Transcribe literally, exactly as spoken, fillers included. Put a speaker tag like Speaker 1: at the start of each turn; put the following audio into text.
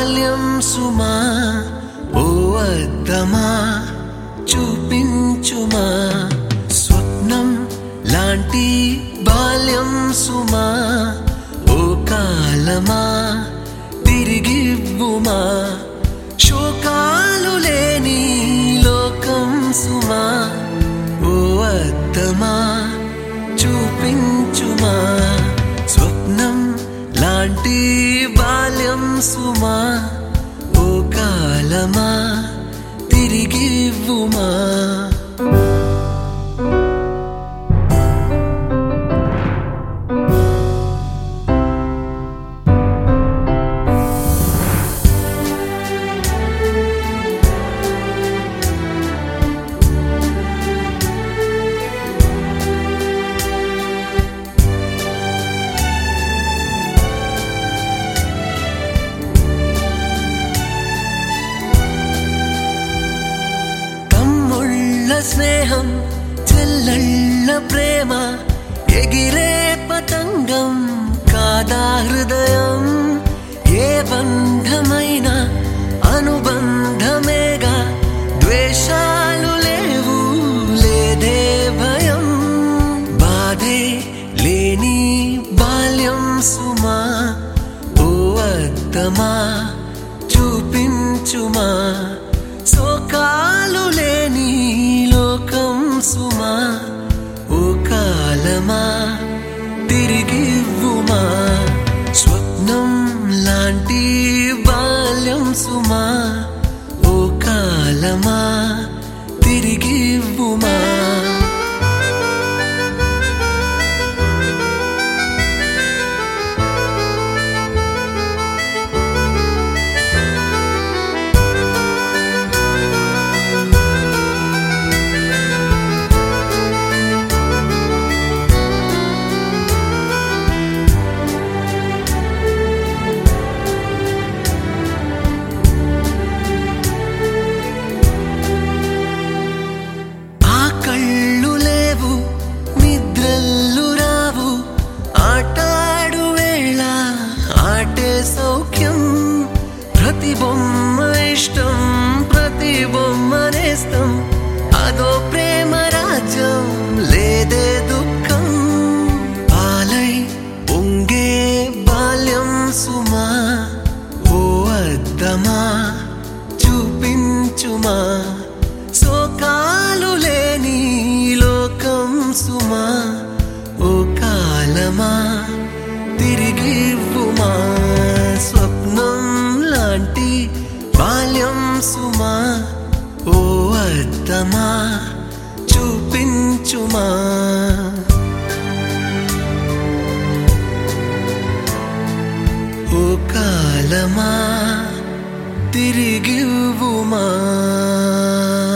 Speaker 1: బాల్యం సుమా ఓ అద్దమా చూపించుమా స్వప్నం లాంటి బాల్యం సుమా ఓ కాలమా తిరిగివ్వుమా శోకాలు లేని లోకం సుమా ఓ అద్దమా చూపించుమా స్వప్నం లాంటి బాల్యం సుమా ఓ కాలమా తిరిగివ్వుమా స్నేహం చెల్లెళ్ళ ప్రేమ ఎగిరే పతంగం కాదా హృదయం ఏ బంధమైన అనుబంధమేగా ద్వేషాలు లేవు లేదే భయం బాధే లేని బాల్యం సుమా ఓ అద్దమా చూపించుమా శోకాలు లేని లోకం సుమా ఓ కాలమా తిరిగివ్వుమా స్వప్నం లాంటి బాల్యం సుమా ఓ కాలమా తిరిగివ్వుమా సౌఖ్యం ప్రతి బొమ్మ ఇష్టం ప్రతి బొమ్మ నేస్తం అదో ప్రేమ రాజ్యం లేదే దుఃఖం పాలై పొంగే బాల్యం సుమా ఓ అద్దమా చూపించుమా శోకాలు లేని లోకం సుమా ఓ కాలమా తిరిగివ్వుమా స్వప్నం లాంటి బాల్యం సుమా ఓ అద్దమా చూపించుమా ఓ కాలమా తిరిగివ్వుమా.